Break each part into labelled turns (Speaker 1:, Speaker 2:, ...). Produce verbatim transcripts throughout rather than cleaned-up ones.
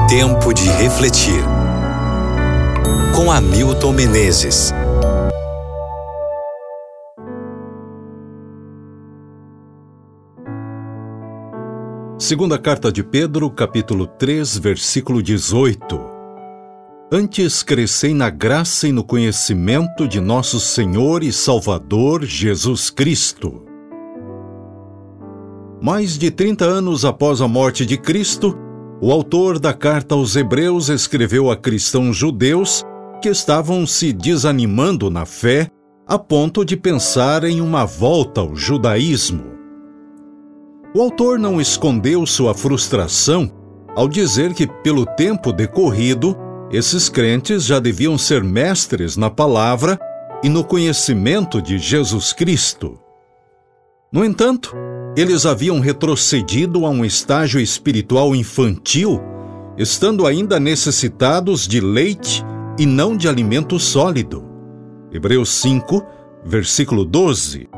Speaker 1: Tempo de refletir. Com Hamilton Menezes.
Speaker 2: Segunda carta de Pedro, capítulo três, versículo dezoito. Antes crescei na graça e no conhecimento de nosso Senhor e Salvador Jesus Cristo. Mais de trinta anos após a morte de Cristo, o autor da carta aos Hebreus escreveu a cristãos judeus que estavam se desanimando na fé a ponto de pensar em uma volta ao judaísmo. O autor não escondeu sua frustração ao dizer que, pelo tempo decorrido, esses crentes já deviam ser mestres na palavra e no conhecimento de Jesus Cristo. No entanto, eles haviam retrocedido a um estágio espiritual infantil, estando ainda necessitados de leite e não de alimento sólido. Hebreus cinco, versículo doze.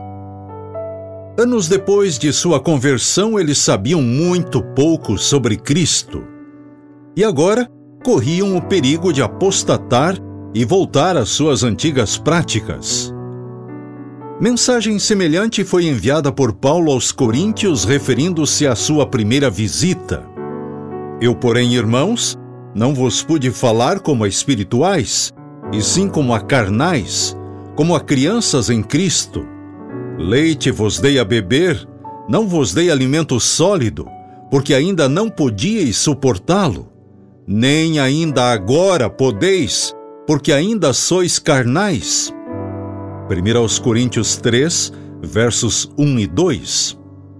Speaker 2: Anos depois de sua conversão, eles sabiam muito pouco sobre Cristo. E agora corriam o perigo de apostatar e voltar às suas antigas práticas. Mensagem semelhante foi enviada por Paulo aos Coríntios, referindo-se à sua primeira visita. Eu, porém, irmãos, não vos pude falar como a espirituais, e sim como a carnais, como a crianças em Cristo. Leite vos dei a beber, não vos dei alimento sólido, porque ainda não podíeis suportá-lo. Nem ainda agora podeis, porque ainda sois carnais. primeira aos Coríntios três, versos um e dois.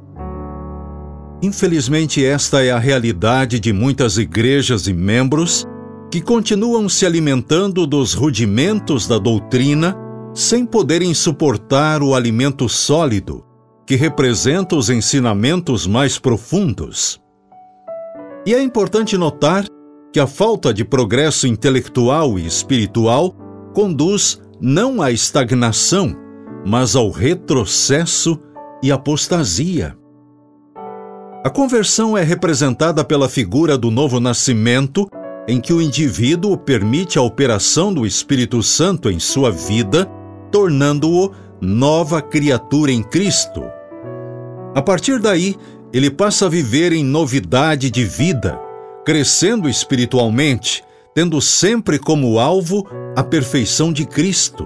Speaker 2: Infelizmente, esta é a realidade de muitas igrejas e membros que continuam se alimentando dos rudimentos da doutrina sem poderem suportar o alimento sólido, que representa os ensinamentos mais profundos. E é importante notar que a falta de progresso intelectual e espiritual conduz não à estagnação, mas ao retrocesso e apostasia. A conversão é representada pela figura do novo nascimento, em que o indivíduo permite a operação do Espírito Santo em sua vida, tornando-o nova criatura em Cristo. A partir daí, ele passa a viver em novidade de vida, crescendo espiritualmente, tendo sempre como alvo a perfeição de Cristo.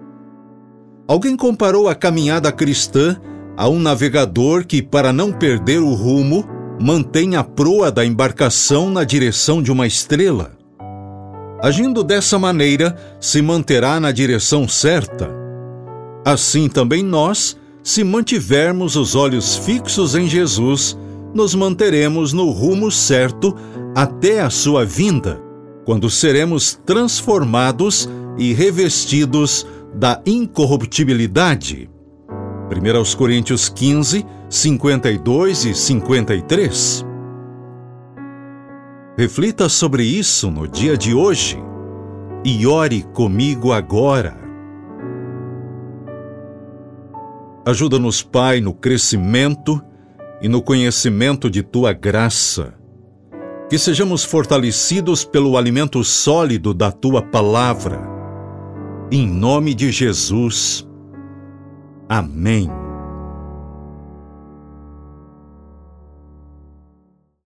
Speaker 2: Alguém comparou a caminhada cristã a um navegador que, para não perder o rumo, mantém a proa da embarcação na direção de uma estrela. Agindo dessa maneira, se manterá na direção certa. Assim também nós, se mantivermos os olhos fixos em Jesus, nos manteremos no rumo certo até a sua vinda, quando seremos transformados e revestidos da incorruptibilidade. primeira aos Coríntios quinze, cinquenta e dois e cinquenta e três. Reflita sobre isso no dia de hoje e ore comigo agora. Ajuda-nos, Pai, no crescimento e no conhecimento de Tua graça. Que sejamos fortalecidos pelo alimento sólido da Tua palavra. Em nome de Jesus. Amém.